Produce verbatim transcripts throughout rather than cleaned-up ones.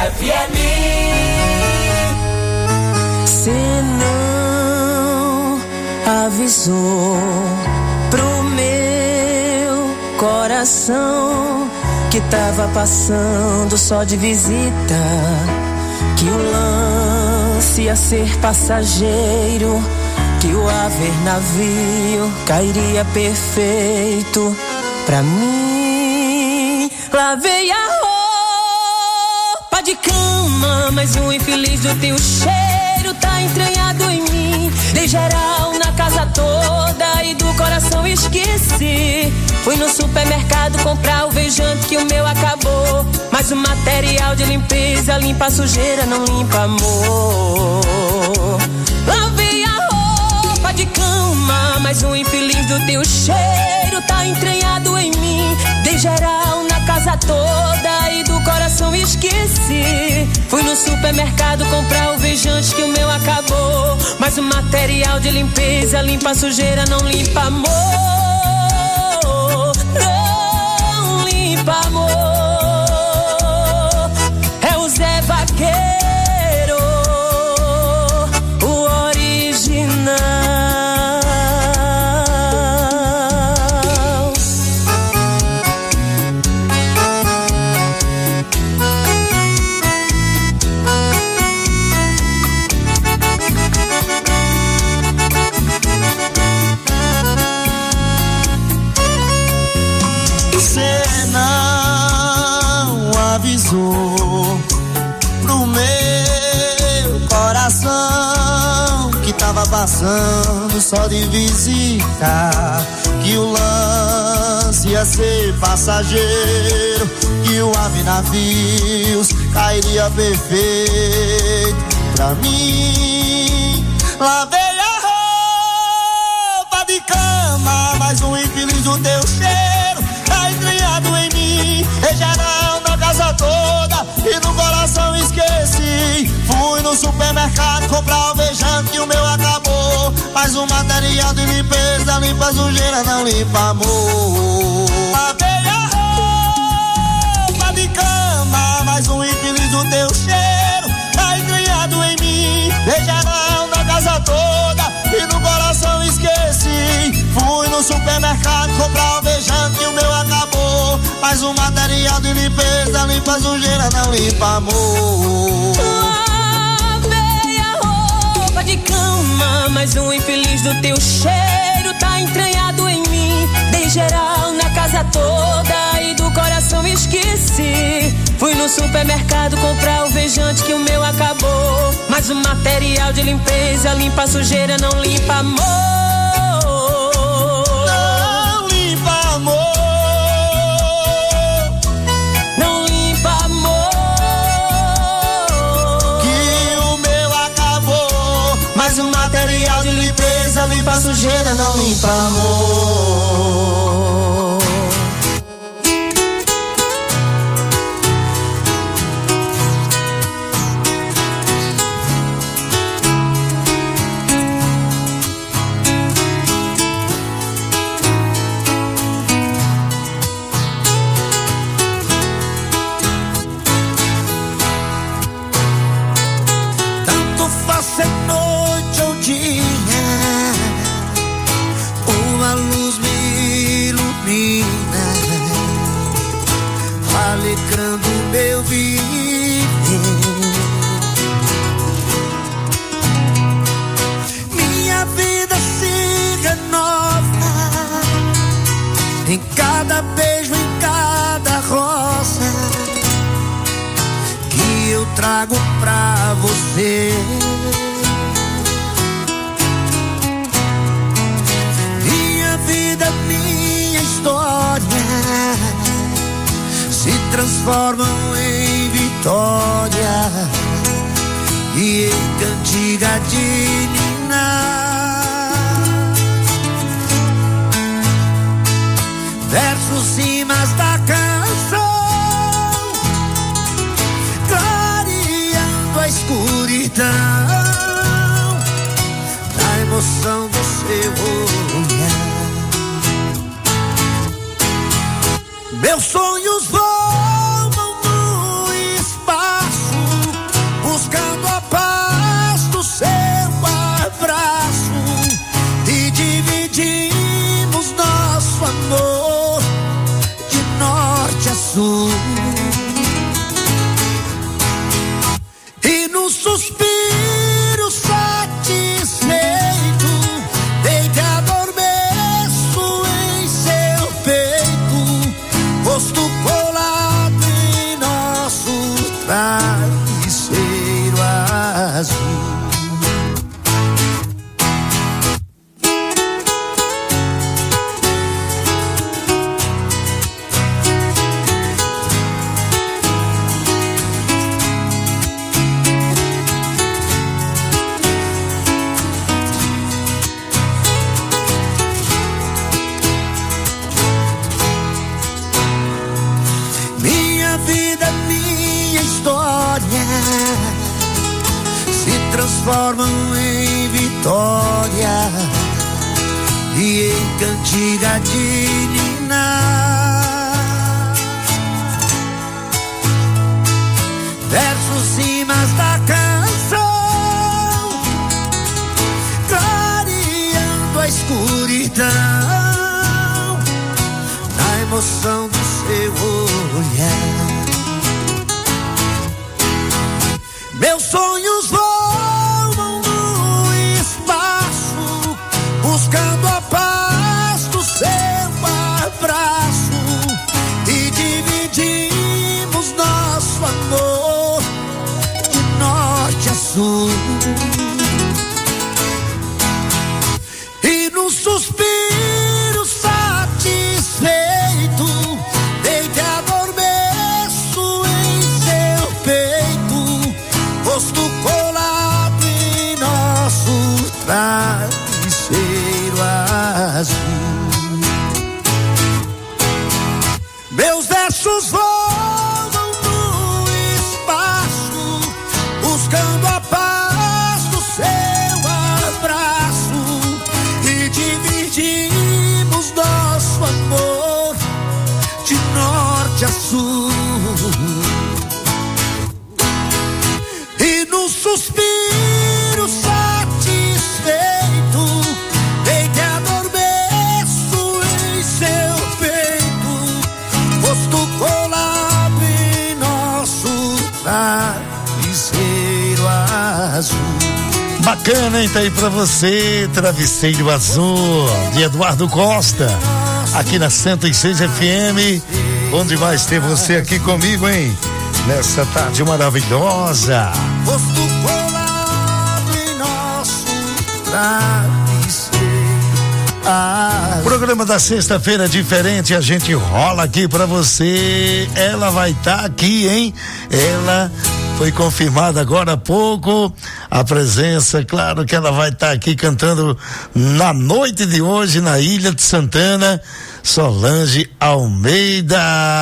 F M. Cê não avisou pro meu coração que tava passando só de visita, que o lance ia ser passageiro, que o haver navio cairia perfeito pra mim. Lavei a roupa de cama, mas o infeliz do teu cheiro tá entranhado em mim. Dei geral na casa toda e do coração esqueci. Fui no supermercado comprar o vejante que o meu acabou, mas o material de limpeza limpa a sujeira, não limpa amor. Lavei a roupa de cama, mas o infeliz do teu cheiro tá entranhado em mim. Dei geral na casa toda e do coração esqueci. Fui no supermercado comprar o vejante que o meu acabou, mas o material de limpeza limpa a sujeira, não limpa amor. Não limpa amor. É o Zé Vaqueiro, o original. Pro meu coração que tava passando só de visita, que o lance ia ser passageiro, que o ave navios cairia perfeito pra mim. Lavei a roupa de cama, mas o infeliz do teu cheiro tá entranhado em mim. Em geral na casa toda e no coração esqueci. Fui no supermercado comprar o vejante que o meu acabou, mas o material de limpeza limpa a sujeira, não limpa amor. Lavei a roupa de cama, mas o infeliz do teu cheiro tá entranhado em mim. Em geral na casa toda e no coração esqueci. Fui no supermercado comprar o vejante que o meu acabou, mas o material de limpeza limpa a sujeira, não limpa amor. Lavei a roupa de cama, mas o infeliz do teu cheiro tá entranhado em mim. Dei geral na casa toda e do coração esqueci. Fui no supermercado comprar o vejante que o meu acabou, mas o material de limpeza limpa a sujeira, não limpa amor. Não limpa amor. Não limpa amor. Que o meu acabou, mas o material de limpeza limpa a sujeira, não limpa amor. Alegrando meu viver, minha vida se renova em cada beijo, em cada rosa que eu trago pra você. Minha vida, minha história se transformam em vitória e em cantiga de ninar. Versos rimas da canção, clareando a escuridão da emoção do seu olhar. Meus sonhos voam no espaço transformam em vitória e em cantiga de ninar. Versos rimas da canção, clareando a escuridão, na emoção do seu olhar. Meus sonhos voam no espaço, buscando a paz do seu abraço, e dividimos nosso amor de norte a sul. E num suspiro satisfeito, deite adormeço em seu peito, rosto colado em nosso travesseiro azul. Meus versos voam no espaço, buscando a paz do seu abraço, e dividimos nosso amor de norte a sul. E num suspiro satisfeito, deite adormeço em seu peito, rosto colado em nosso travesseiro azul. Bacana, hein? Tá aí pra você, Travesseiro Azul, de Eduardo Costa, aqui na cento e seis F M. Bom demais ter você aqui comigo, hein? Nessa tarde maravilhosa. Rosto colado em nosso travesseiro azul. Programa da sexta-feira diferente, a gente rola aqui pra você. Ela vai estar tá aqui, hein? Ela foi confirmada agora há pouco a presença, claro que ela vai estar tá aqui cantando na noite de hoje na Ilha de Santana, Solange Almeida.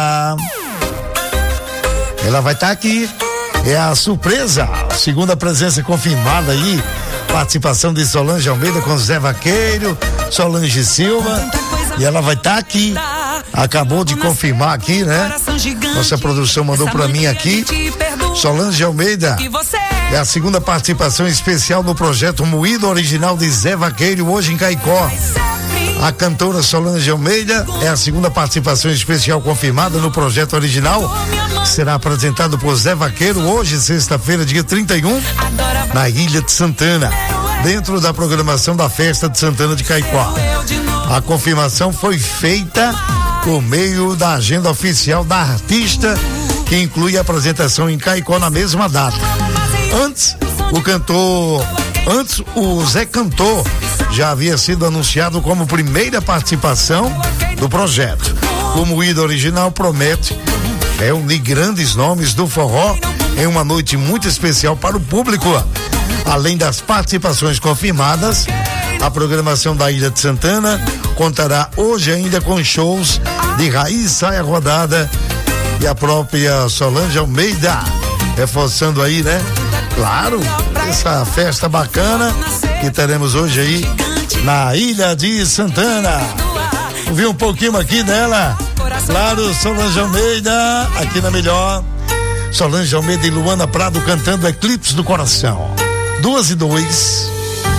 Ela vai estar tá aqui, é a surpresa, segunda presença confirmada aí, participação de Solange Almeida com Zé Vaqueiro, Solange Silva, e ela vai estar tá aqui, acabou de confirmar aqui, né? Nossa produção mandou pra mim aqui, Solange Almeida é a segunda participação especial no projeto Moído Original de Zé Vaqueiro, hoje em Caicó. A cantora Solange Almeida é a segunda participação especial confirmada no projeto original. Será apresentado por Zé Vaqueiro hoje, sexta-feira, dia trinta e um, na Ilha de Santana, dentro da programação da Festa de Santana de Caicó. A confirmação foi feita por meio da agenda oficial da artista, que inclui a apresentação em Caicó na mesma data. Antes, o cantor, antes o Zé Cantor já havia sido anunciado como primeira participação do projeto. O Moído Original promete reunir grandes nomes do forró em uma noite muito especial para o público. Além das participações confirmadas, a programação da Ilha de Santana contará hoje ainda com shows de Raiz Saia Rodada e a própria Solange Almeida, reforçando aí, né? Claro, essa festa bacana que teremos hoje aí na Ilha de Santana. Ouvi um pouquinho aqui dela, claro, Solange Almeida, aqui na melhor. Solange Almeida e Luana Prado cantando Eclipse do Coração. Duas e dois.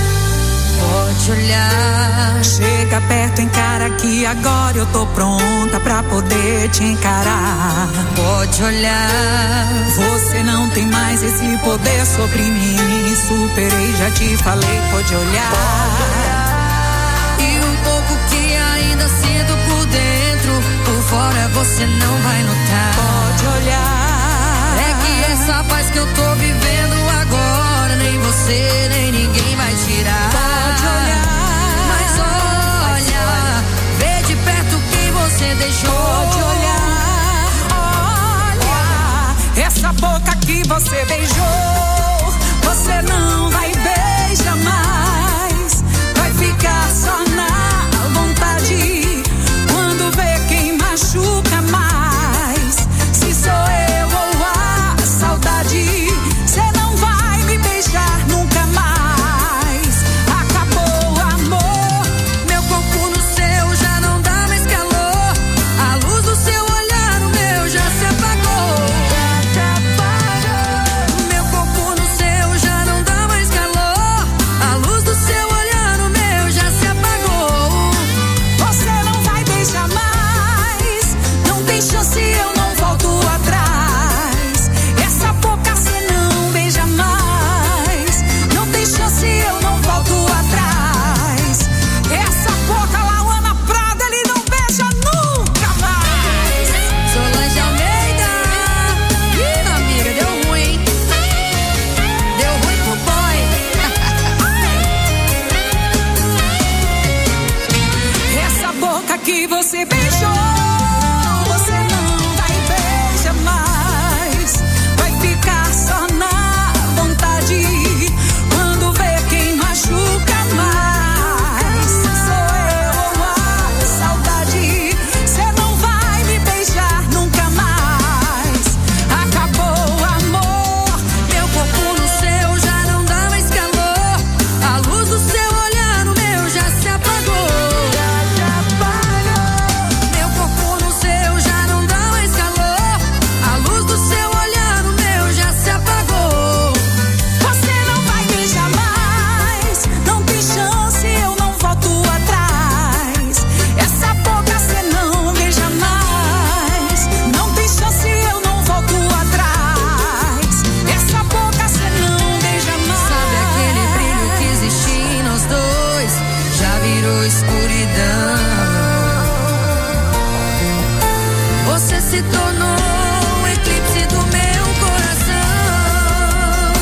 Pode olhar, chega perto, encara que agora eu tô pronta pra poder te encarar. Pode olhar, você não tem mais esse poder sobre mim. Superei, já te falei, pode olhar. Pode olhar. E um pouco que ainda sinto por dentro, por fora você não vai notar. Pode olhar. É que essa paz que eu tô vivendo agora, nem você, nem ninguém vai tirar. Pode olhar. Você deixou. Pode olhar, olha, essa boca que você beijou, você não vai beijar mais, vai ficar só na vontade, quando vê quem machuca mais, se sou eu ou a saudade, você não vai me beijar nunca mais. escuridão. Você se tornou o eclipse do meu coração.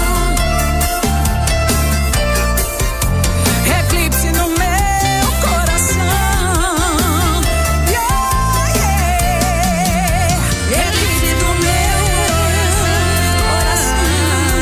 Eclipse no meu coração. Yeah, yeah. Eclipse do meu coração.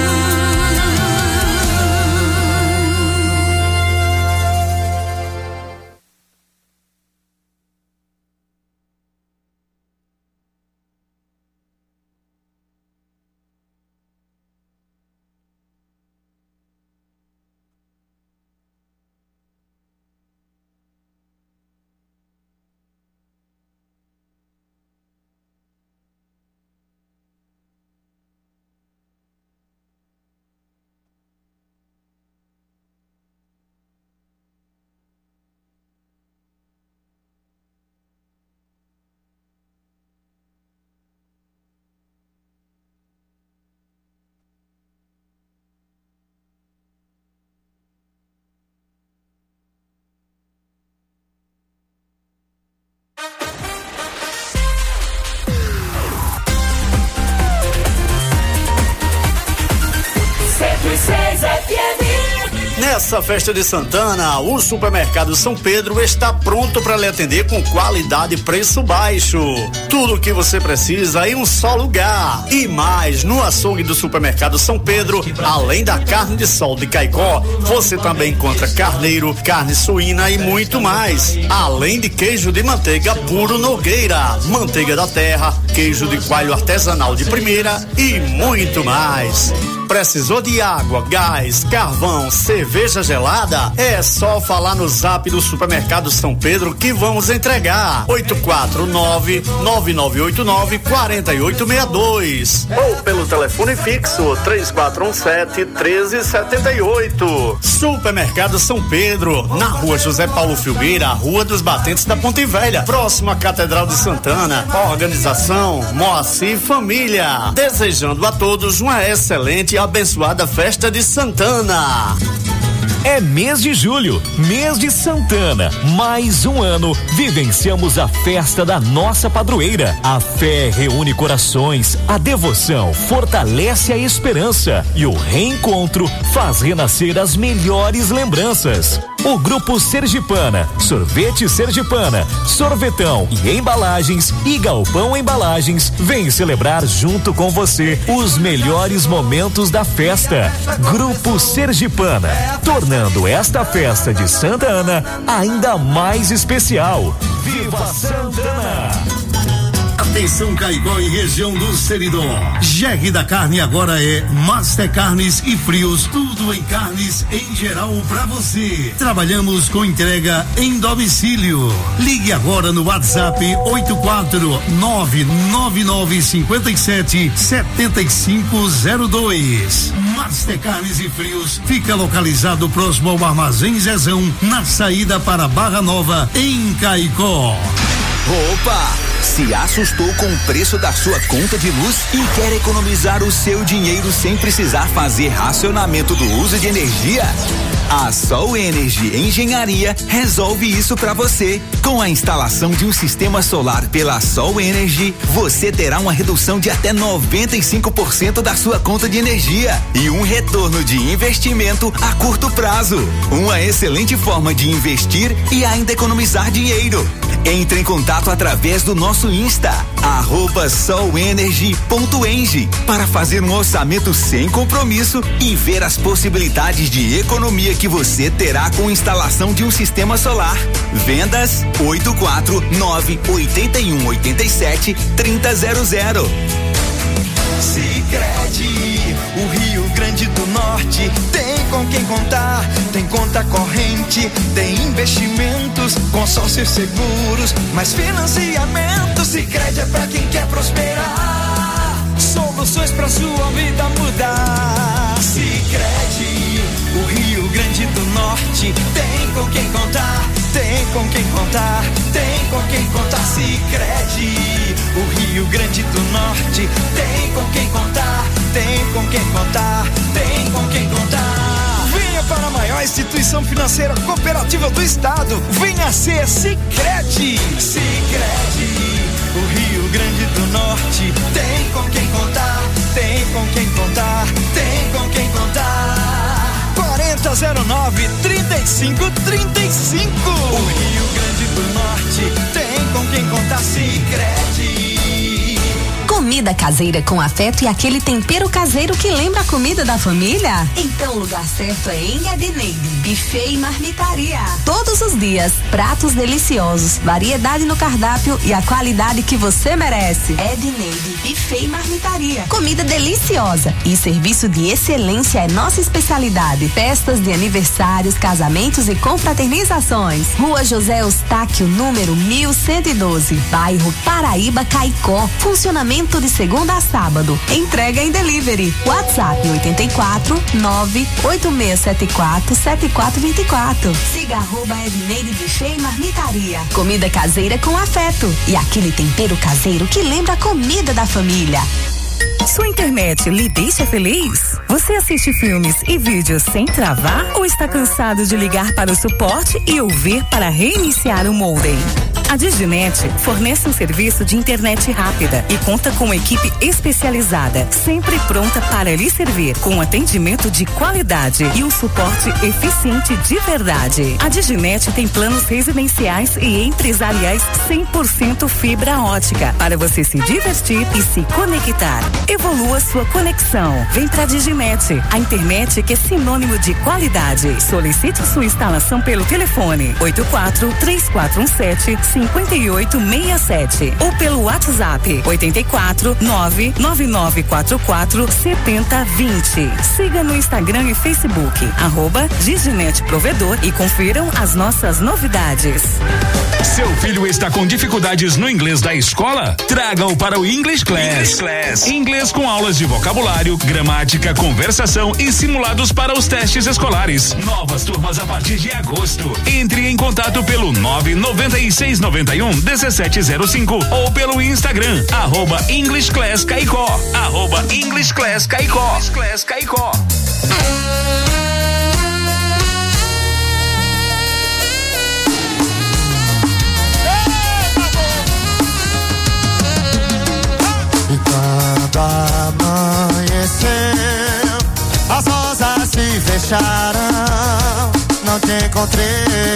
Nessa festa de Santana, o Supermercado São Pedro está pronto para lhe atender com qualidade e preço baixo. Tudo o que você precisa em um só lugar. E mais, no açougue do Supermercado São Pedro, além da carne de sol de Caicó, você também encontra carneiro, carne suína e muito mais. Além de queijo de manteiga puro Nogueira, manteiga da terra, queijo de coalho artesanal de primeira e muito mais. Precisou de água, gás, carvão, cerveja gelada? É só falar no zap do Supermercado São Pedro que vamos entregar. oito quatro nove, nove nove oito nove, quatro oito seis dois ou pelo telefone fixo três quatro um sete, um três sete oito. Supermercado São Pedro, na Rua José Paulo Filgueira, Rua dos Batentes da Ponte Velha, próximo à Catedral de Santana. Organização Moacir Família, desejando a todos uma excelente e abençoada festa de Santana. É mês de julho, mês de Santana. Mais um ano vivenciamos a festa da nossa padroeira. A fé reúne corações, a devoção fortalece a esperança e o reencontro faz renascer as melhores lembranças. O Grupo Sergipana, Sorvete Sergipana, Sorvetão e Embalagens e Galpão Embalagens vem celebrar junto com você os melhores momentos da festa. Grupo Sergipana, tornando esta festa de Santa Ana ainda mais especial. Viva Santana! Atenção Caicó e região do Seridó. G R da Carne agora é Master Carnes e Frios, tudo em carnes em geral pra você. Trabalhamos com entrega em domicílio. Ligue agora no WhatsApp oito quatro nove nove nove cinco sete sete cinco zero dois. Master Carnes e Frios fica localizado próximo ao Armazém Zezão, na saída para Barra Nova, em Caicó. Opa! Se assustou com o preço da sua conta de luz e quer economizar o seu dinheiro sem precisar fazer racionamento do uso de energia? A Sol Energy Engenharia resolve isso para você. Com a instalação de um sistema solar pela Sol Energy, você terá uma redução de até noventa e cinco por cento da sua conta de energia e um retorno de investimento a curto prazo. Uma excelente forma de investir e ainda economizar dinheiro. Entre em contato através do nosso Insta, arroba solenergy ponto eng, para fazer um orçamento sem compromisso e ver as possibilidades de economia que você terá com instalação de um sistema solar. Vendas oito quatro nove, oito um oito sete, três zero zero. Sicredi, o Rio Grande do Norte tem com quem contar, tem conta corrente, tem investimentos, consórcios seguros, mais financiamento. Sicredi é pra quem quer prosperar, soluções pra sua vida mudar. Sicredi, o Rio Grande do Norte tem com quem contar, tem com quem contar, tem com quem contar. Sicredi, o Rio Grande do Norte tem com quem contar, tem com quem contar, tem com quem contar. Venha para a maior instituição financeira cooperativa do estado. Venha ser Sicredi. Sicredi, o Rio Grande do Norte tem com quem contar, tem com quem contar, tem com quem contar. quarenta zero nove, trinta e cinco, trinta e cinco. O Rio Grande do Norte tem com quem contar. Sicredi. Comida caseira com afeto e aquele tempero caseiro que lembra a comida da família? Então o lugar certo é em Edneide, buffet e marmitaria. Todos os dias, pratos deliciosos, variedade no cardápio e a qualidade que você merece. Edneide, buffet e marmitaria. Comida deliciosa e serviço de excelência é nossa especialidade. Festas de aniversários, casamentos e confraternizações. Rua José Eustáquio, número mil cento e doze, bairro Paraíba, Caicó. Funcionamento de segunda a sábado. Entrega em delivery. WhatsApp oito quatro nove oito seis sete quatro sete quatro dois quatro. Siga arroba Edneide Buffet e Marmitaria. Comida caseira com afeto e aquele tempero caseiro que lembra a comida da família. Sua internet lhe deixa feliz? Você assiste filmes e vídeos sem travar ou está cansado de ligar para o suporte e ouvir para reiniciar o modem? A Diginet fornece um serviço de internet rápida e conta com uma equipe especializada, sempre pronta para lhe servir, com atendimento de qualidade e um suporte eficiente de verdade. A Diginet tem planos residenciais e empresariais cem por cento fibra ótica para você se divertir e se conectar. Evolua sua conexão. Vem pra Diginet, a internet que é sinônimo de qualidade. Solicite sua instalação pelo telefone oito quatro três quatro um sete cinco oito seis sete ou pelo WhatsApp oito quatro nove nove nove quatro quatro sete zero dois zero. Siga no Instagram e Facebook arroba Diginet Provedor e confiram as nossas novidades. Seu filho está com dificuldades no inglês da escola? Traga-o para o English Class. English Class. Inglês com aulas de vocabulário, gramática, conversação e simulados para os testes escolares. Novas turmas a partir de agosto. Entre em contato pelo nove nove seis nove um dezessete zero cinco ou pelo Instagram arroba English Class Caicó. Arroba English Class Caicó. English Class Caicó. E quando amanheceu, as rosas se fecharam, não te encontrei.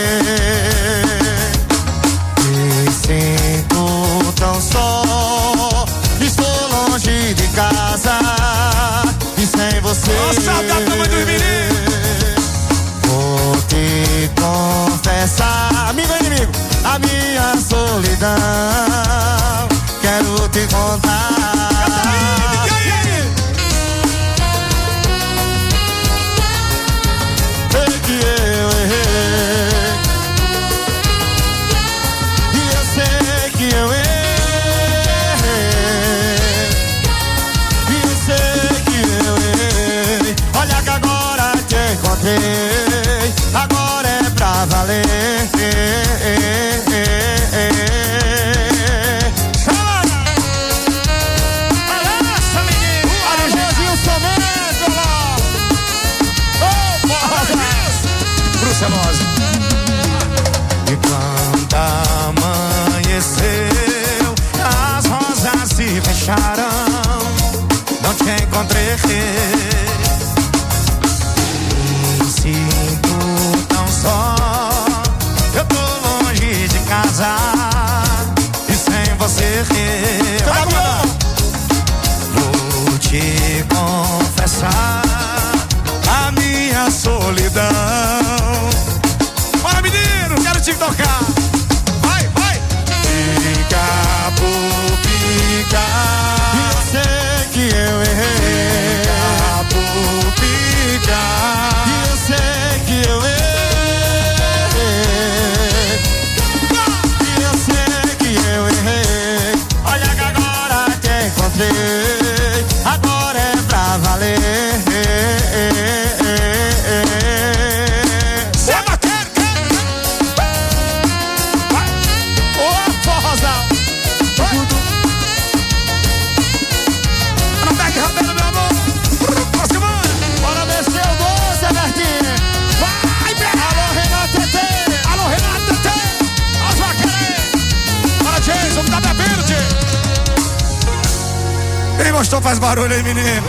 Me sinto tão só, estou longe de casa e sem você. Nossa, dá pra mãe dormir. Vou te confessar, amigo ou inimigo, a minha solidão. Quero te contar. Sei que eu errei e eu sei que eu errei e eu sei que eu errei. Olha que agora te encontrei, agora é pra valer. E quando amanheceu, as rosas se fecharam, não te encontrei. Me sinto tão só, eu tô longe de casa e sem você. Vou te confessar a minha solidão. Bora, menino, quero te tocar. Vai, vai. Fica por ficar. E eu sei que eu errei. Fica por ficar. E eu sei que eu errei. E eu sei que eu errei. Olha que agora te encontrei, agora é pra valer. gostou, faz barulho aí, menino.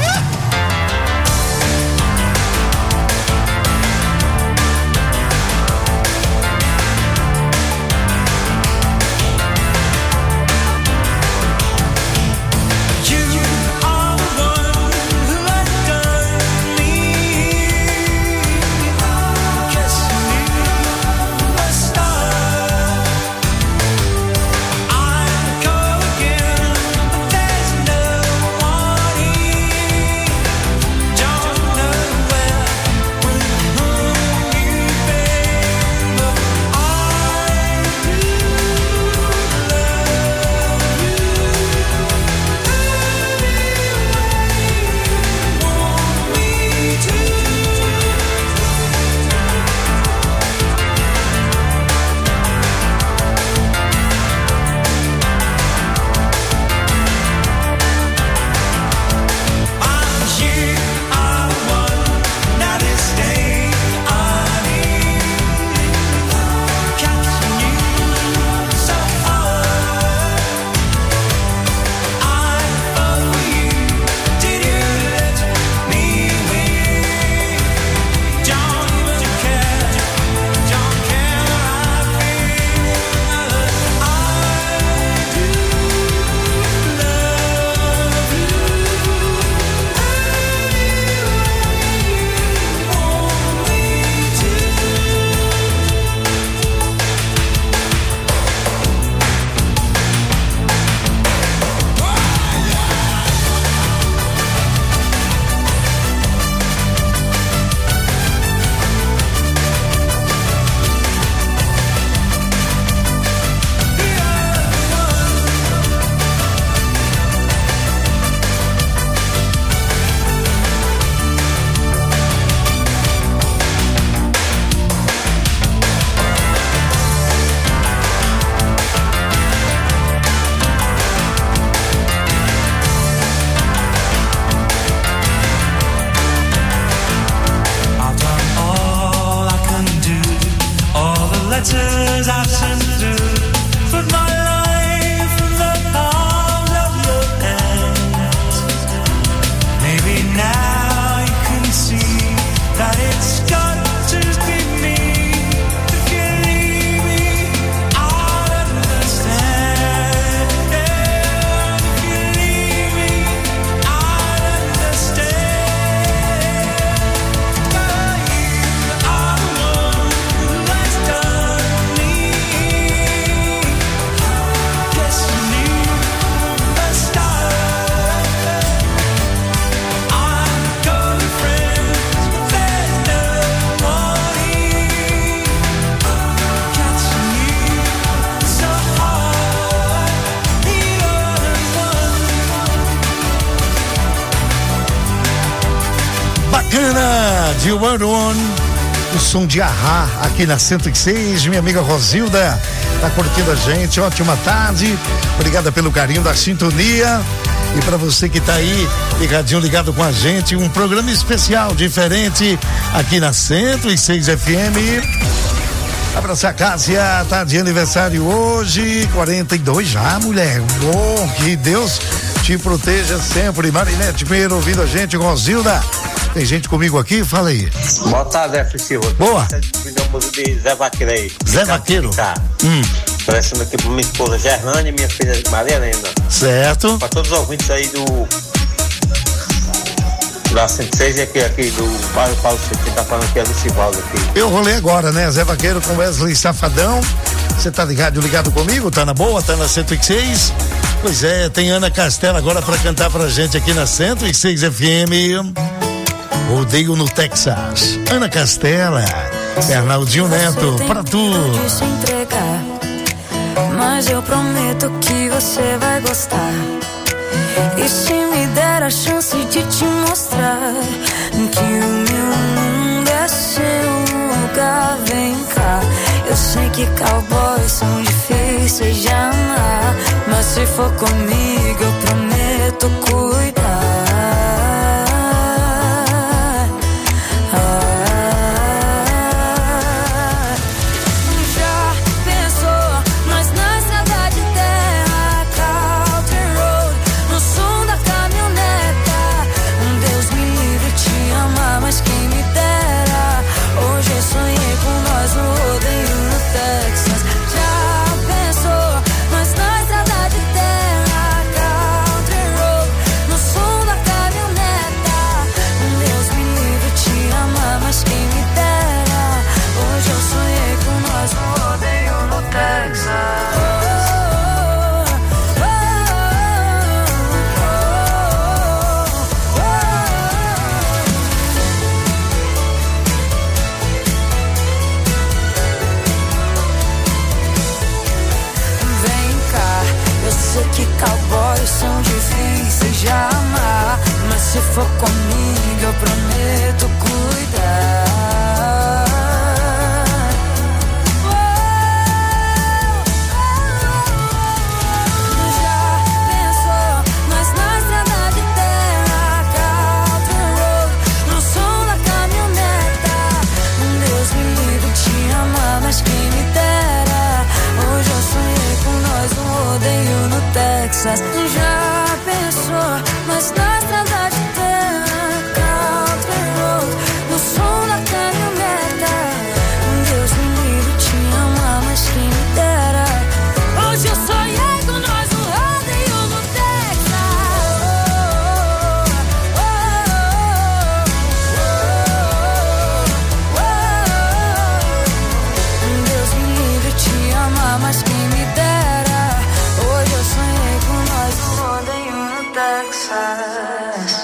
De One One, o som de Ahá aqui na cento e seis. Minha amiga Rosilda tá curtindo a gente. Ótima tarde, obrigada pelo carinho da sintonia. E para você que tá aí ligadinho, ligado com a gente, um programa especial, diferente aqui na cento e seis F M. Abraçar a Cássia, tá de aniversário hoje, quarenta e dois já, mulher. Bom, que Deus te proteja sempre. Marinete Pinheiro ouvindo a gente, Rosilda. Tem gente comigo aqui? Fala aí. Boa tarde, Zé Silva. Boa. De Zé Vaqueiro aí. Zé Vaqueiro? Tá. Hum. Aparecendo aqui pra minha esposa Gerlane e minha filha Maria Helena. Certo. Pra todos os ouvintes aí do da cento e seis e aqui, aqui do bairro Paulo City, tá falando aqui, é Lucivaldo aqui. Eu rolei agora, né? Zé Vaqueiro com Wesley Safadão. Você tá ligado, ligado comigo? Tá na boa? Tá na cento e seis? Pois é, tem Ana Castela agora pra cantar pra gente aqui na cento e seis F M. Rodeio no Texas. Ana Castela, Bernardinho Neto, pra tu. Se entregar, mas eu prometo que você vai gostar. E se me der a chance de te mostrar que o meu mundo é seu lugar, vem cá. Eu sei que cowboys são difíceis de amar, mas se for comigo eu prometo cuidar. Caminhonete Todas são difíceis de amar, mas se for comigo eu prometo cuidar. Mas quem me dera, hoje eu sonhei com nós um rodeio no Texas. Já pensou, mas na estrada de terra, country road, no som da caminhoneta. Deus me livre te amar, mas quem me dera, hoje eu sonhei com nós um rodeio no Texas. Oh, oh, oh, oh, oh. Deus me livre te amar, mas quem me dera, hoje eu sonhei com nós um rodeio no Texas.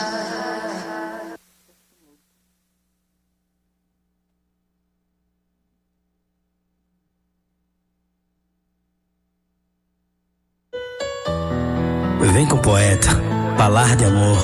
Vem com o poeta, falar de amor.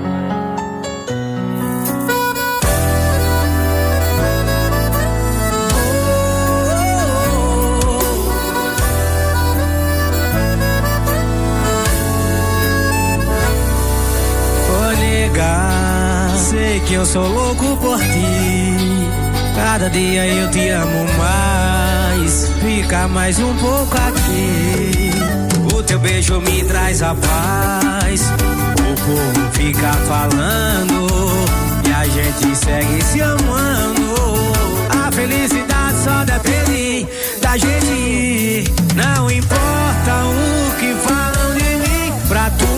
Sei que eu sou louco por ti, cada dia eu te amo mais. Fica mais um pouco aqui, o teu beijo me traz a paz. O povo fica falando e a gente segue se amando. A felicidade só depende da gente, não importa o que falam de mim pra tu.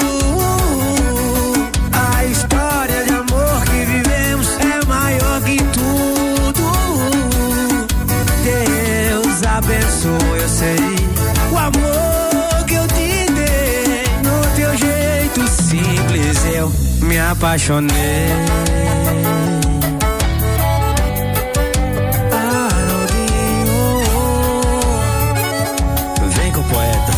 Abençoe, eu sei o amor que eu te dei. No teu jeito simples eu me apaixonei. Arnaldinho, vem com o poeta.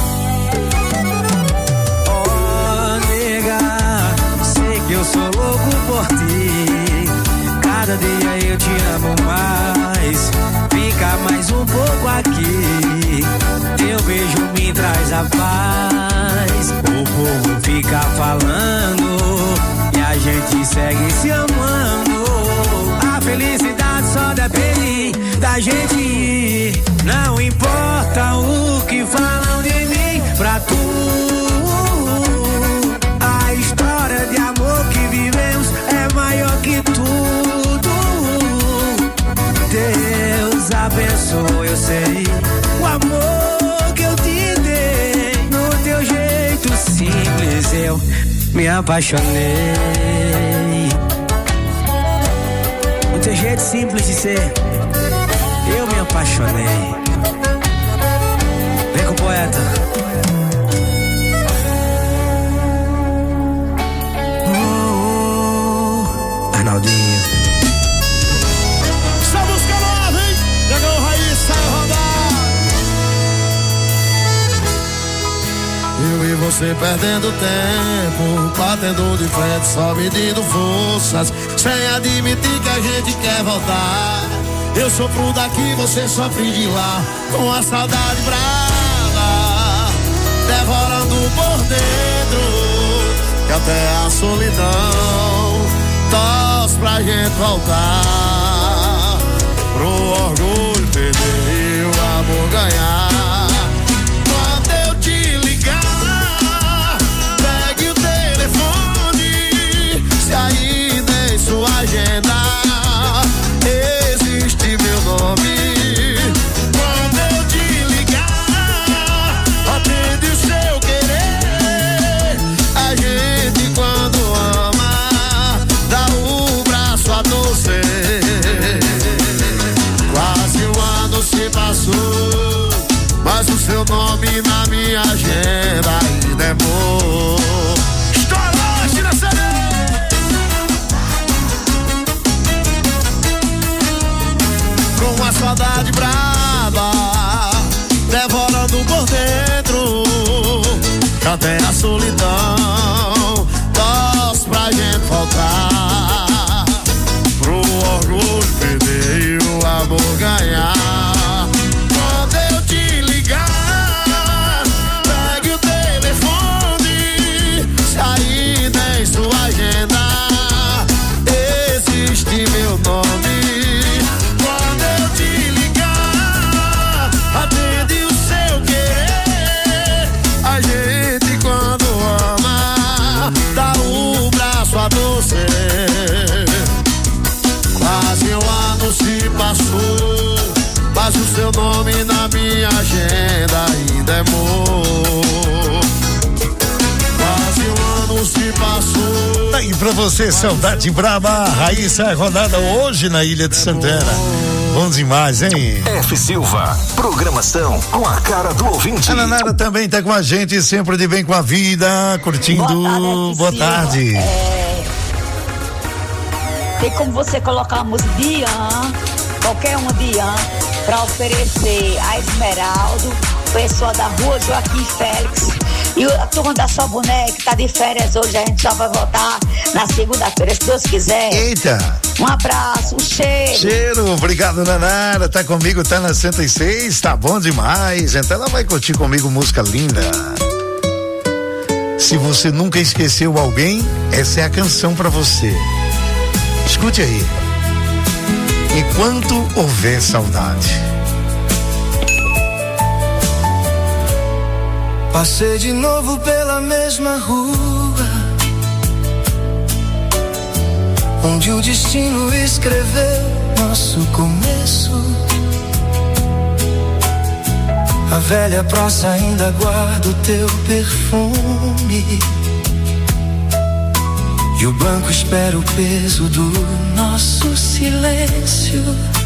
Oh, nega, sei que eu sou louco por ti, cada dia eu te amo mais. Fica mais um pouco aqui, teu beijo me traz a paz. O povo fica falando e a gente segue se amando. A felicidade só depende da gente, não importa o que falam de mim pra tu. A história de amor que vivemos é maior que tudo. Deus abençoe, eu sei o amor que eu te dei. No teu jeito simples eu me apaixonei. No teu jeito simples de ser, eu me apaixonei. Vem com o poeta. Oh, Arnaldinho. Eu e você perdendo tempo, batendo de frente, só medindo forças, sem admitir que a gente quer voltar. Eu sofro daqui, você sofre de lá, com a saudade brava, devorando por dentro, que até a solidão torce pra gente voltar. Pro orgulho perder, o amor ganhar. Se ainda em sua agenda existe meu nome, quando eu te ligar, atende o seu querer. A gente quando ama, dá o braço a torcer. Quase um ano se passou, mas o seu nome na minha agenda ainda é bom. Estourou, tira a com a saudade brava, devorando por dentro, já tem a solidão. Torce pra gente voltar pro orgulho perder e o amor ganhar. Quando eu te ligar, pegue o telefone, se aí tem sua agenda, existe meu nome. Quando eu te ligar, atende o seu querer. A gente quando ama, dá o braço a você. Quase um ano se passou, mas o seu nome na minha agenda ainda é amor. Quase um ano se passou. Tá aí pra você, saudade braba. Raíssa é rodada hoje na Ilha de Santana. Bom demais, hein? F. Silva, programação com a cara do ouvinte. A Nanara também tá com a gente, sempre de bem com a vida, curtindo. Boa tarde. Boa tarde. É... Tem como você colocar uma música de Ian, qualquer uma de Ian, pra oferecer a Esmeraldo, pessoa da rua Joaquim Félix e a turma da Sua Boneca que tá de férias hoje. A gente só vai voltar na segunda-feira, se Deus quiser. Eita! Um abraço, um cheiro. Cheiro, obrigado, Nanara. Tá comigo, tá na cento e seis, tá bom demais. Então ela vai curtir comigo música linda. Se você nunca esqueceu alguém, essa é a canção pra você. Escute aí. Enquanto houver saudade. Passei de novo pela mesma rua, onde o destino escreveu nosso começo. A velha praça ainda guarda o teu perfume, e o banco espera o peso do nosso silêncio.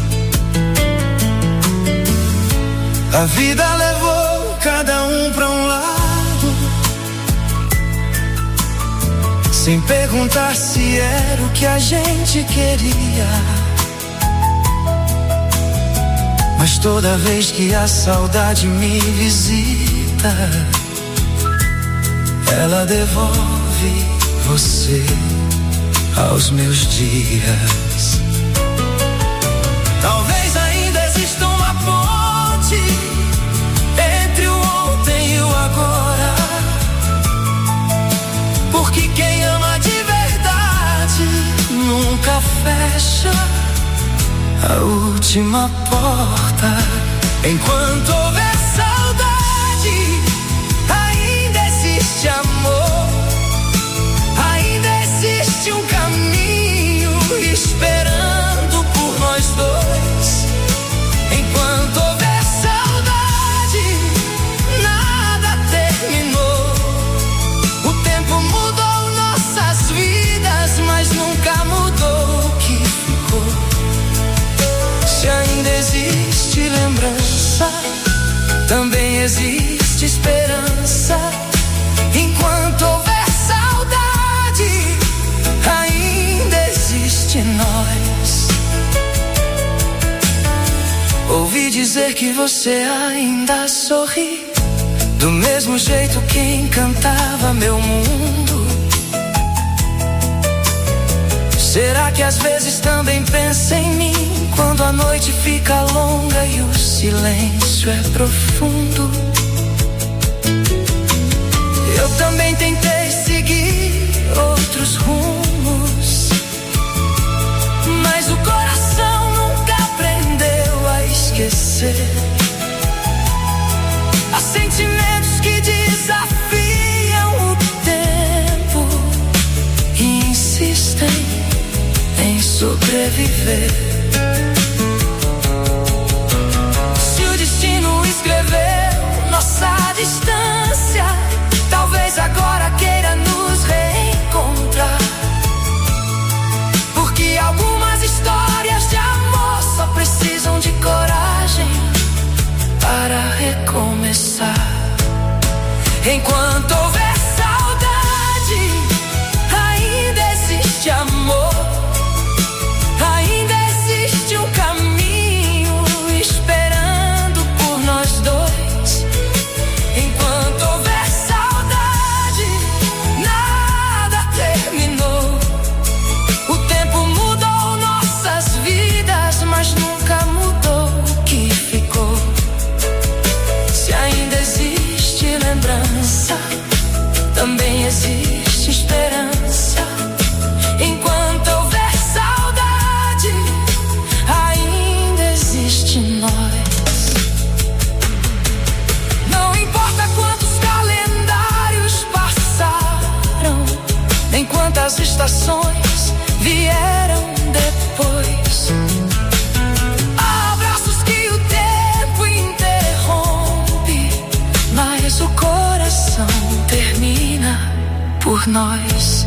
A vida levou cada um pra um lado, sem perguntar se era o que a gente queria. Mas toda vez que a saudade me visita, ela devolve você aos meus dias. Talvez ainda exista uma ponte entre o ontem e o agora, porque quem ama de verdade nunca fecha a última porta. Enquanto houver saudade, ainda existe amor, ainda existe um caminho esperando por nós dois. Enquanto houver saudade, nada terminou. O tempo mudou nossas vidas, mas nunca mudou o que ficou. Se ainda existe lembrança, também existe esperança. Enquanto houver saudade, ainda existe nós. Ouvi dizer que você ainda sorri, do mesmo jeito que encantava meu mundo. Será que às vezes também pensa em mim, quando a noite fica longa e o silêncio é profundo? Eu também tentei seguir outros rumos, mas o coração nunca aprendeu a esquecer. Há sentimentos que desafiam o tempo e insistem em sobreviver. Se o destino escreveu nossa distância, talvez agora queira nos reencontrar, porque algumas histórias de amor só precisam de coragem para recomeçar. Enquanto houver saudade, ainda existe amor, ainda existe um caminho esperando por nós dois. Enquanto houver saudade, mas o coração termina por nós.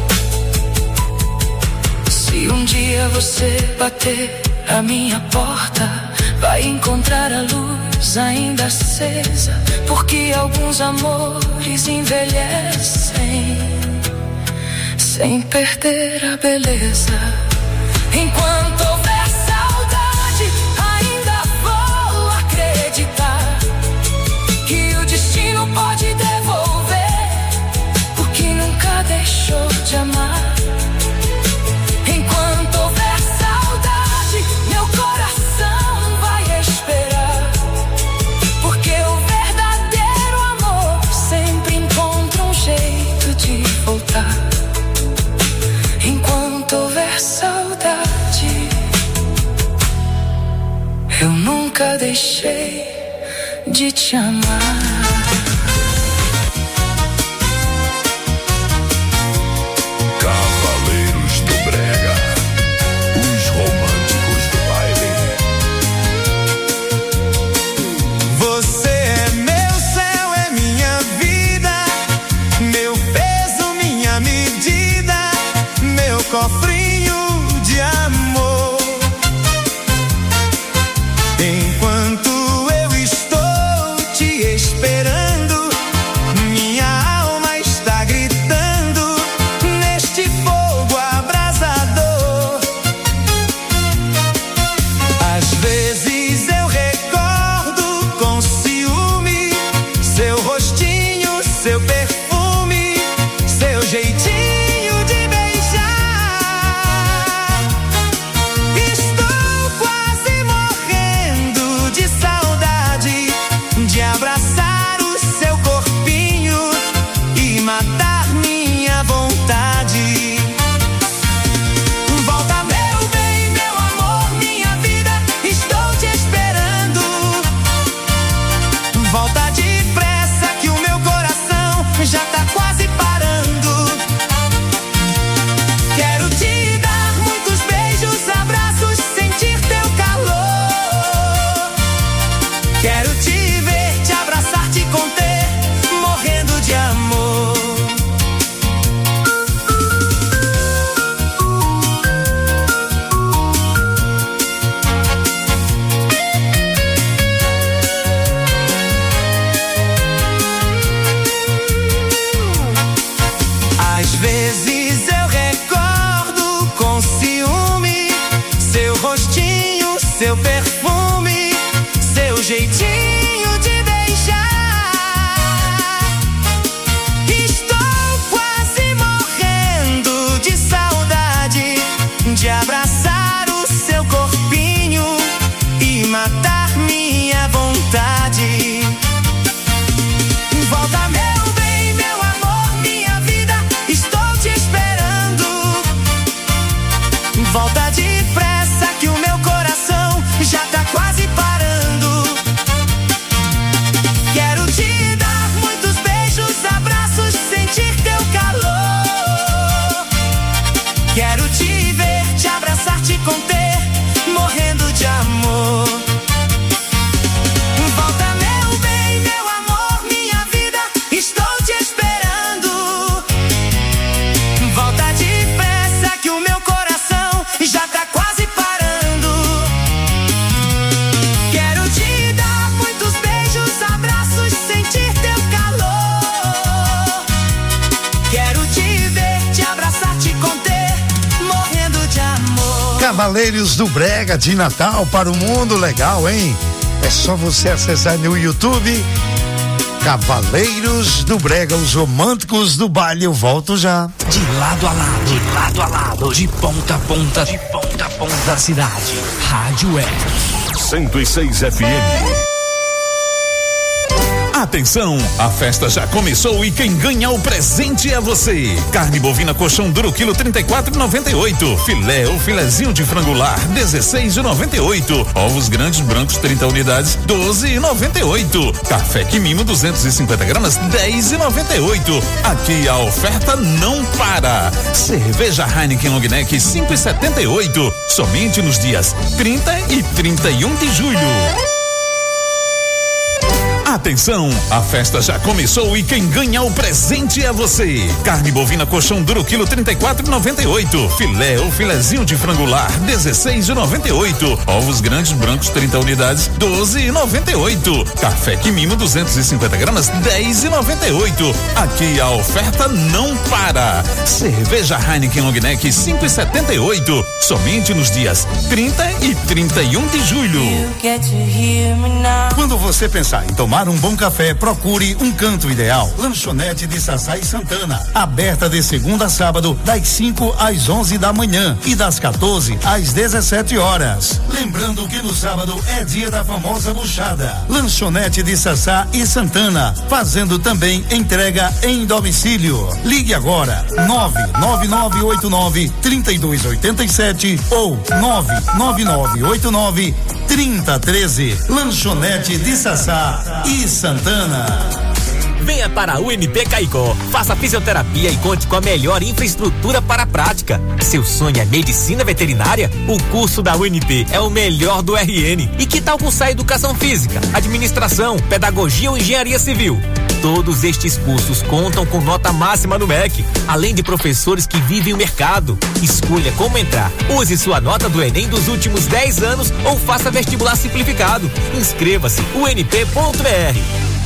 Se um dia você bater a minha porta, vai encontrar a luz ainda acesa, porque alguns amores envelhecem sem perder a beleza. Enquanto houver saudade, ainda vou acreditar que o destino pode devolver o que nunca deixou de amar. Enquanto houver saudade, meu coração vai esperar, porque o verdadeiro amor sempre encontra um jeito de voltar. Enquanto houver saudade, eu nunca deixei de te amar. Cavaleiros do Brega, os românticos do baile. Você é meu céu, é minha vida, meu peso, minha medida, meu cofrinho de amor. Enquanto eu estou te esperando, minha alma está gritando neste fogo abrasador. Às vezes eu recordo com ciúme seu rostinho, seu perfume, seu jeitinho de beijar. Estou quase morrendo de saudade de abraçar o seu corpinho e matar minha vontade. Volta, meu bem, meu amor, minha vida, estou te esperando. Volta depressa que o meu coração já tá quase parando. Quero te dar muitos beijos, abraços, sentir teu calor. Quero te ver, te abraçar, te conter, morrendo de amor. Às vezes eu recordo com ciúme seu rostinho, seu perfume, seu jeitinho de beijar. Estou quase morrendo de saudade de abraçar o seu corpinho e matar minha vontade. Volta, meu bem, meu amor, minha vida, estou te esperando. Volta depressa que o meu coração já tá quase parando. Quero te dar muitos beijos, abraços, sentir teu calor. Quero te ver, te abraçar, te conter, morrendo de amor. Volta, meu bem, meu amor, minha vida, estou te esperando. Volta depressa que o meu coração já tá quase parando. Quero te dar muitos beijos, abraços, sentir teu calor. Quero te ver, te abraçar, te conter, morrendo de amor. Cavaleiros do Brega de Natal para o mundo, legal, hein? É só você acessar no YouTube Cavaleiros do Brega, os românticos do baile. Eu volto já. De lado a lado, de lado a lado, de ponta a ponta, de ponta a ponta da cidade. Rádio Web cento e seis F M. Atenção, a festa já começou e quem ganha o presente é você. Carne bovina colchão duro quilo trinta e quatro e noventa e oito. Filé ou filezinho de frangular dezesseis e noventa e oito. Ovos grandes brancos trinta unidades doze e noventa e oito. Café Quimimo duzentos e cinquenta gramas dez e noventa e oito. Aqui a oferta não para. Cerveja Heineken Long Neck cinco e setenta e oito. Somente nos dias trinta e trinta e um de julho. Atenção, a festa já começou e quem ganha o presente é você. Carne bovina colchão duro quilo trinta e quatro e noventa e oito. Filé ou filezinho de frango lar dezesseis e noventa e oito. Ovos grandes brancos trinta unidades doze e noventa e oito. Café Quimimo duzentos e cinquenta gramas dez e noventa e oito. Aqui a oferta não para. Cerveja Heineken Long Neck cinco e setenta e oito. Somente nos dias trinta e trinta e um de julho. Quando você pensar em tomar um bom café, procure um canto ideal. Lanchonete de Sassá e Santana, aberta de segunda a sábado, das cinco às onze da manhã e das quatorze às dezessete horas. Lembrando que no sábado é dia da famosa buchada. Lanchonete de Sassá e Santana, fazendo também entrega em domicílio. Ligue agora nove nove nove oito nove três dois oito sete ou nove nove nove oito nove trinta treze. Lanchonete de Sassá e Santana. Venha para a U N P Caicó, faça fisioterapia e conte com a melhor infraestrutura para a prática. Seu sonho é medicina veterinária? O curso da U N P é o melhor do R N. E que tal cursar educação física, administração, pedagogia ou engenharia civil? Todos estes cursos contam com nota máxima no M E C, além de professores que vivem o mercado. Escolha como entrar. Use sua nota do Enem dos últimos dez anos ou faça vestibular simplificado. Inscreva-se u n p ponto b r.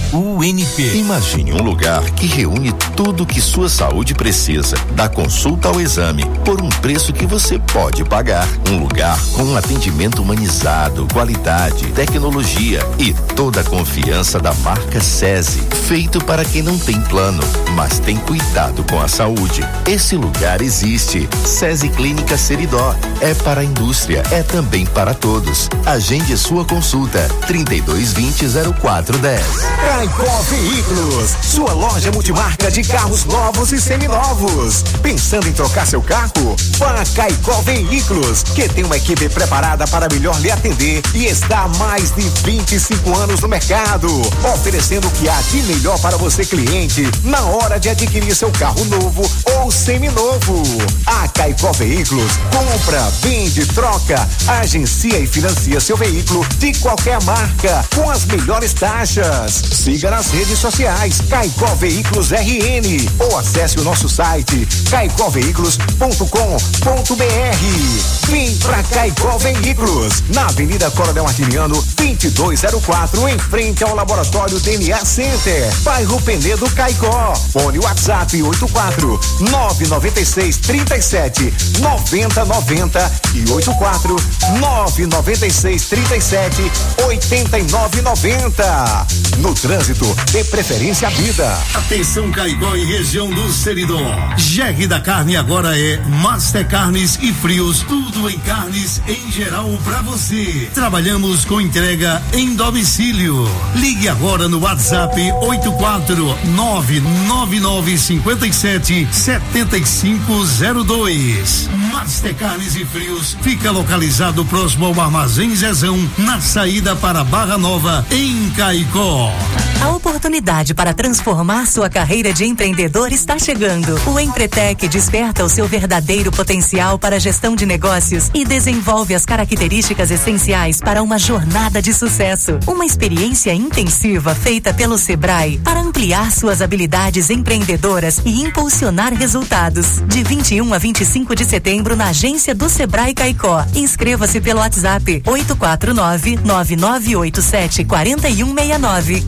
U N P. Imagine um lugar que reúne tudo que sua saúde precisa, da consulta ao exame, por um preço que você pode pagar. Um lugar com um atendimento humanizado, qualidade, tecnologia e toda a confiança da marca SESI. Feito para quem não tem plano, mas tem cuidado com a saúde. Esse lugar existe. SESI Clínica Seridó. É para a indústria, é também para todos. Agende sua consulta. trinta e dois vinte, zero quatro dez. Caicó Veículos, sua loja multimarca de carros novos e seminovos. Pensando em trocar seu carro? Vá a Caicó Veículos, que tem uma equipe preparada para melhor lhe atender e está há mais de vinte e cinco anos no mercado, oferecendo o que há de melhor para você, cliente, na hora de adquirir seu carro novo ou seminovo. A Caicó Veículos compra, vende, troca, agencia e financia seu veículo de qualquer marca com as melhores taxas. Siga nas redes sociais Caicó Veículos R N ou acesse o nosso site caicó veículos ponto com ponto b r. Vem pra Caicó Veículos, na Avenida Coronel Artiliano vinte e dois zero quatro, em frente ao Laboratório D N A Center, bairro Penedo, Caicó. Fone WhatsApp oito quatro nove nove seis três sete nove zero nove zero e oito quatro nove nove seis três sete oito nove nove zero. No trânsito, dê preferência à vida. Atenção, Caicó e região do Seridó. G R da Carne agora é Master Carnes e Frios, tudo em carnes em geral pra você. Trabalhamos com entrega em domicílio. Ligue agora no WhatsApp oito quatro nove nove nove cinco sete sete cinco zero dois. Master Carnes e Frios fica localizado próximo ao Armazém Zezão, na saída para Barra Nova, em Caicó. A oportunidade para transformar sua carreira de empreendedor está chegando. O Empretec desperta o seu verdadeiro potencial para a gestão de negócios e desenvolve as características essenciais para uma jornada de sucesso. Uma experiência intensiva feita pelo Sebrae para ampliar suas habilidades empreendedoras e impulsionar resultados. De vinte e um a vinte e cinco de setembro na agência do Sebrae Caicó. Inscreva-se pelo WhatsApp oito quatro nove nove nove oito sete quatro um seis nove.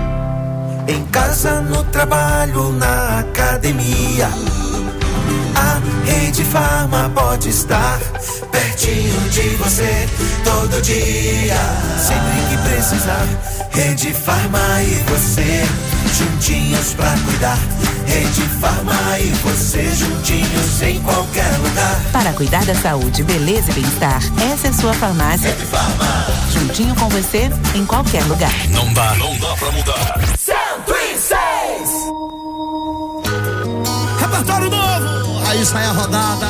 Em casa, no trabalho, na academia, a Rede Farma pode estar pertinho de você todo dia. Sempre que precisar, Rede Farma e você juntinhos pra cuidar. Rede Farma e você juntinhos em qualquer lugar. Para cuidar da saúde, beleza e bem-estar, essa é a sua farmácia. Rede Farma. Juntinho com você em qualquer lugar. Não dá, não dá pra mudar. cento e seis. Repertório novo, aí sai a rodada.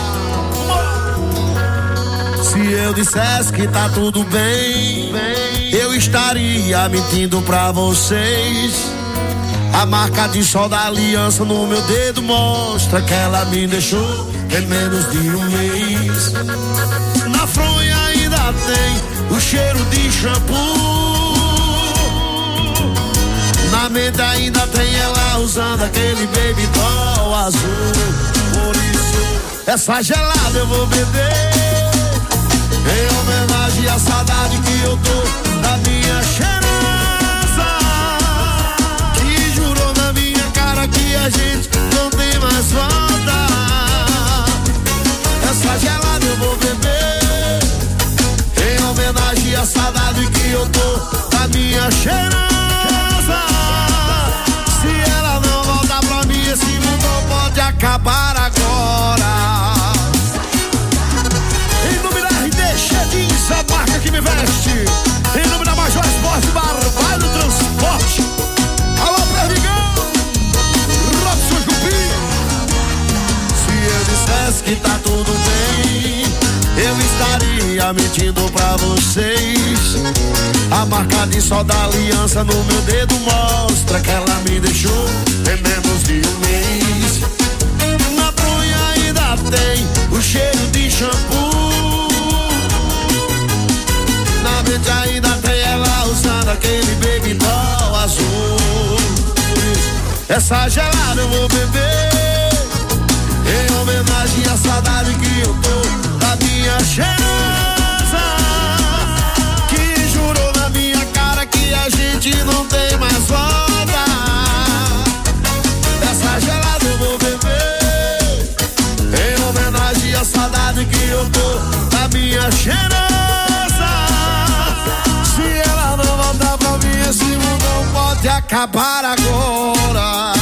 Se eu dissesse que tá tudo bem, eu estaria mentindo pra vocês. A marca de sol da aliança no meu dedo mostra que ela me deixou em menos de um mês. Na fronha ainda tem o cheiro de shampoo. Na mente ainda tem ela usando aquele baby doll azul. Por isso, essa gelada eu vou beber, em homenagem à saudade que eu tô da minha cheirosa, que jurou na minha cara que a gente não tem mais volta. Essa gelada eu vou beber, em homenagem à saudade que eu tô da minha cheirosa. Se ela não voltar pra mim, esse mundo pode acabar agora. Em nome da R D Jeans, a marca que me veste. Em nome da Major Esporte Bar, vai no transporte. Alô, Perdigão, Robson Jupim. Se eu dissesse que tá tudo bem, eu estaria mentindo pra vocês. A marca de sol da aliança no meu dedo mostra que ela me deixou em menos de um mês. Na bronha ainda tem o cheiro de shampoo, na mente ainda tem ela usando aquele baby doll azul. Essa gelada eu vou beber, em homenagem à saudade que eu tô da minha cheirosa, que jurou na minha cara que a gente não tem mais volta. Essa gelada eu vou beber, em homenagem à saudade que eu tô da minha cheirosa. Se ela não voltar pra mim, esse mundo não pode acabar agora.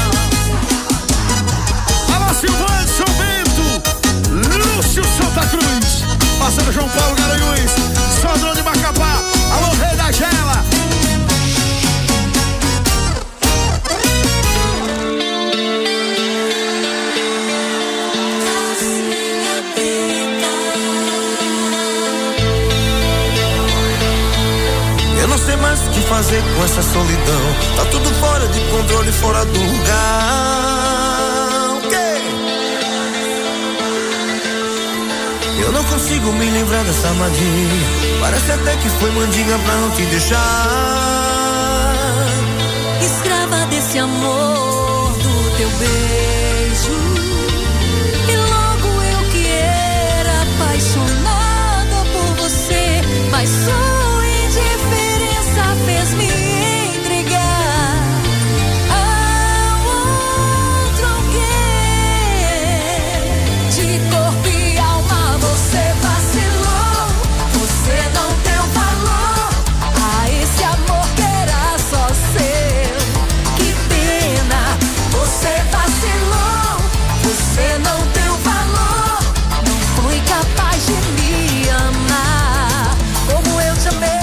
Alô, Silvânia de São Bento, Lúcio Santa Cruz, passando João Paulo Garanhuns, Sandrão de Macapá, alô, Rei da Gela. Eu não sei mais o que fazer com essa solidão. Tá tudo fora de controle, fora do lugar. Okay. Eu não consigo me livrar dessa armadilha. Parece até que foi mandinga pra não te deixar. Escrava desse amor do teu beijo. E logo eu que era apaixonada por você, mas sua indiferença fez me entregar a outro alguém. De corpo e alma você vacilou, você não deu valor a esse amor que era só seu. Que pena, você vacilou, você não deu valor, não foi capaz de me amar como eu te amei.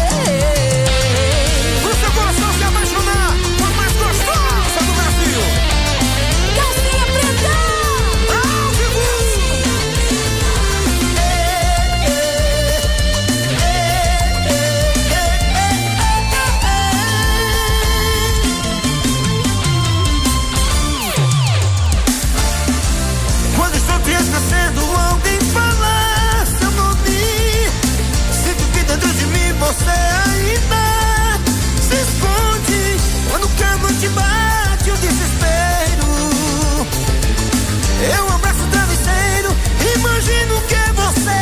Pro seu coração se apaixonar por mais gostosa do Brasil. Calcinha preta, ao vivo. Quando estou te esquecendo, alguém fala seu nome. Sinto que dentro de mim você ainda se esconde. Quando a noite bate o desespero, eu abraço o travesseiro, imagino que é você.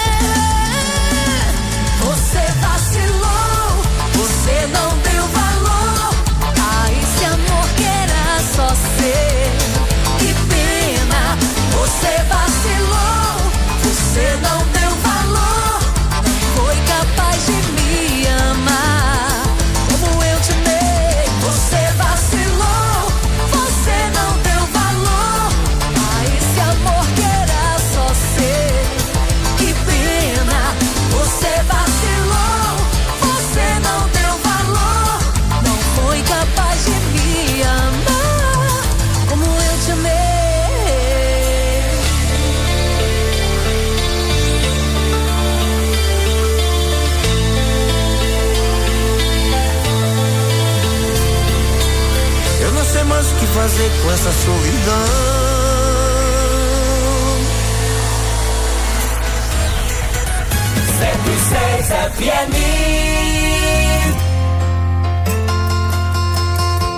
você vacilou, você não deu valor a esse amor que era só seu. Que pena, você vacilou, você não deu valor, não foi capaz de me amar como eu te amei. Você vacilou, você não deu valor a esse amor que era só seu. Que pena, você vacilou, você não deu valor, não foi capaz de me amar como eu te amei. Eu não sei mais o que fazer com essa solidão. cento e seis F M.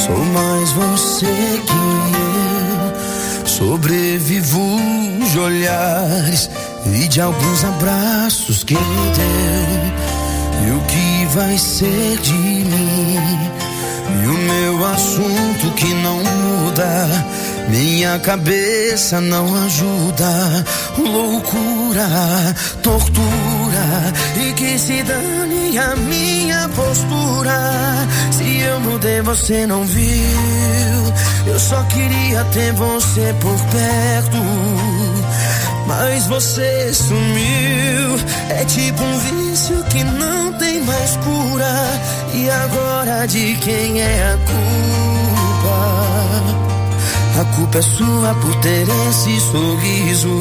Sou mais você que eu. Sobrevivo de olhares e de alguns abraços que me deu. E o que vai ser de mim? E o meu assunto que não muda. Minha cabeça não ajuda. Loucura, tortura. E que se dane a minha postura. Se eu mudei você não viu. Eu só queria ter você por perto. Mas você sumiu. É tipo um vício que não tem mais cura. E agora de quem é a culpa? A culpa é sua por ter esse sorriso.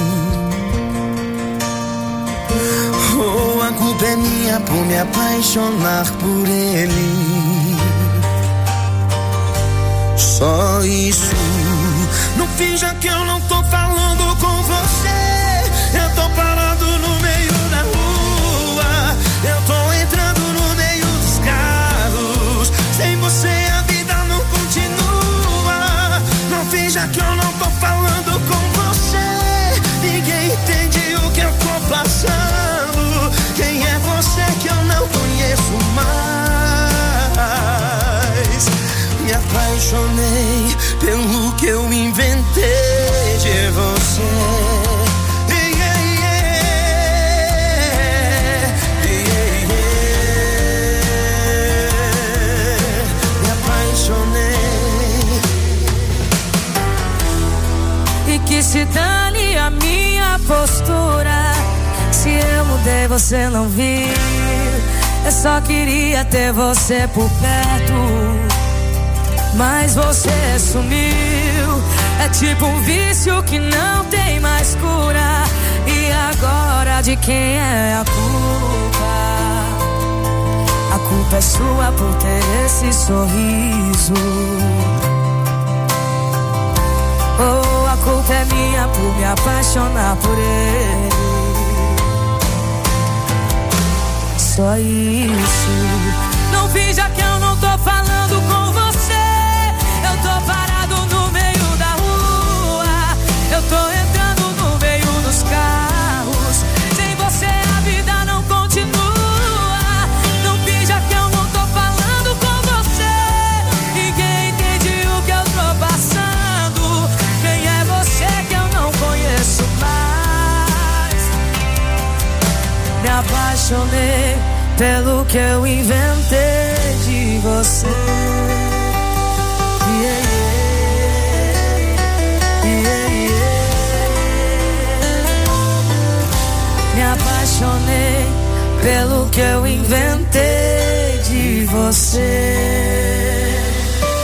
Oh, a culpa é minha por me apaixonar por ele. Só isso. Não finja que eu não tô falando com você. Eu tô parado no meio da rua. Eu tô entrando no meio dos carros. Sem você a vida não continua. Não finja que eu não tô falando com você. Ninguém entende o que eu tô passando. Quem é você que eu não conheço mais? Me apaixonei pelo que eu inventei de você. Yeah, yeah, yeah, yeah. Me apaixonei. E que se dane a minha postura. Se eu mudei você não viu. Eu só queria ter você por perto. Mas você sumiu. É tipo um vício que não tem mais cura. E agora de quem é a culpa? A culpa é sua por ter esse sorriso. Oh, a culpa é minha por me apaixonar por ele. Só isso. Não finja que eu não tô falando com você. Eu tô parado no meio da rua. Eu tô entrando no meio dos carros. Sem você a vida não continua. Não finja que eu não tô falando com você. Ninguém entende o que eu tô passando. Quem é você que eu não conheço mais? Me apaixonei pelo que eu inventei de você.